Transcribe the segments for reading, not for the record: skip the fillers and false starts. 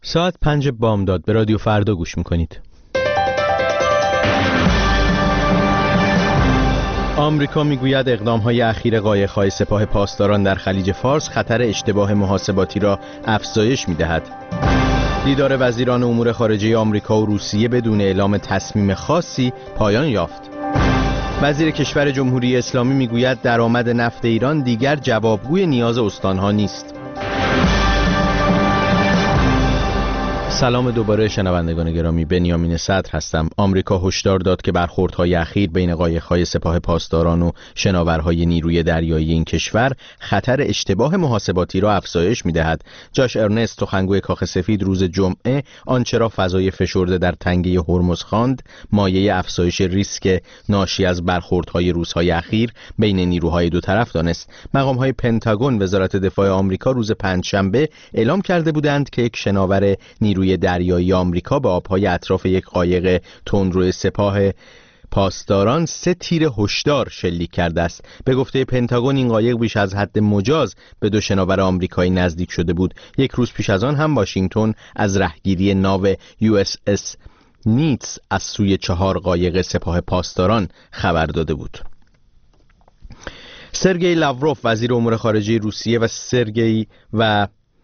ساعت 5 بامداد به رادیو فردا گوش میکنید. آمریکا میگوید اقدام‌های اخیر قایق‌های سپاه پاسداران در خلیج فارس خطر اشتباه محاسباتی را افزایش می‌دهد. دیدار وزیران امور خارجه آمریکا و روسیه بدون اعلام تصمیم خاصی پایان یافت. وزیر کشور جمهوری اسلامی میگوید درآمد نفت ایران دیگر جوابگوی نیاز استان‌ها نیست. سلام دوباره شنوندگان گرامی، بنیامین صدر هستم. آمریکا هشدار داد که برخوردهای اخیر بین قایق‌های سپاه پاسداران و شناورهای نیروی دریایی این کشور خطر اشتباه محاسباتی را افزایش می‌دهد. جاش ارنست، سخنگوی کاخ سفید، روز جمعه آنچه را فضای فشرده در تنگه هرمز خواند مایه افزایش ریسک ناشی از برخوردهای روزهای اخیر بین نیروهای دو طرف دانست. مقام‌های پنتاگون، وزارت دفاع آمریکا، روز پنجشنبه اعلام کرده بودند که یک شناور نیروی دریایی آمریکا به آبهای اطراف یک قایق تندرو سپاه پاسداران 3 تیر هشدار شلیک کرده است. به گفته پنتاگون این قایق بیش از حد مجاز به 2 شناور آمریکایی نزدیک شده بود. یک روز پیش از آن هم واشنگتن از رهگیری ناو USS نیتس از سوی 4 قایق سپاه پاسداران خبر داده بود. سرگئی لاوروف، وزیر امور خارجه روسیه، و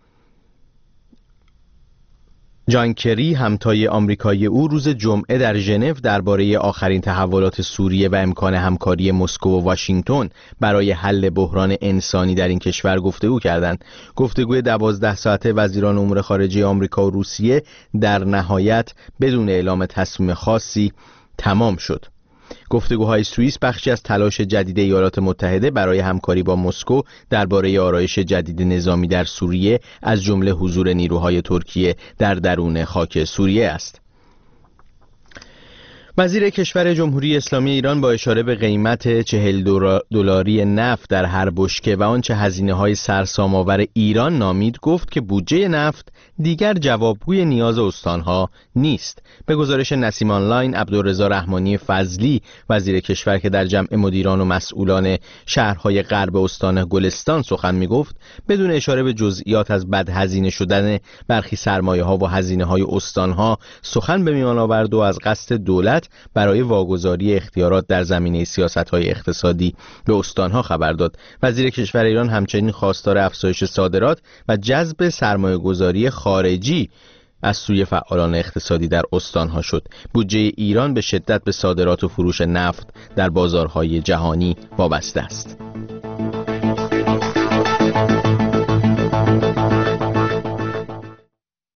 جان کری، همتای آمریکایی او، روز جمعه در ژنو درباره آخرین تحولات سوریه و امکان همکاری مسکو و واشنگتن برای حل بحران انسانی در این کشور گفتگو کردند. گفتگوی 12 ساعته وزیران امور خارجه آمریکا و روسیه در نهایت بدون اعلام تصمیم خاصی تمام شد. گفتگوهای سوئیس بخشی از تلاش جدید ایالات متحده برای همکاری با مسکو درباره آرایش جدید نظامی در سوریه، از جمله حضور نیروهای ترکیه در درون خاک سوریه است. وزیر کشور جمهوری اسلامی ایران با اشاره به قیمت $40 نفت در هر بشکه و آنچه هزینه‌های سرسام‌آور ایران نامید، گفت که بودجه نفت دیگر جوابگوی نیاز استانها نیست. به گزارش نسیم آنلاین، عبدالرضا رحمانی فضلی، وزیر کشور که در جمع مدیران و مسئولان شهرهای غرب استان گلستان سخن می‌گفت، بدون اشاره به جزئیات از بدهزینه شدن برخی سرمایه‌ها و هزینه‌های استانها سخن به میان آورد و از قصد دولت برای واگذاری اختیارات در زمینه سیاست‌های اقتصادی به استانها خبر داد. وزیر کشور ایران همچنین خواستار افزایش صادرات و جذب سرمایه‌گذاری خارجی از سوی فعالان اقتصادی در استانها شد. بودجه ایران به شدت به صادرات و فروش نفت در بازارهای جهانی وابسته است.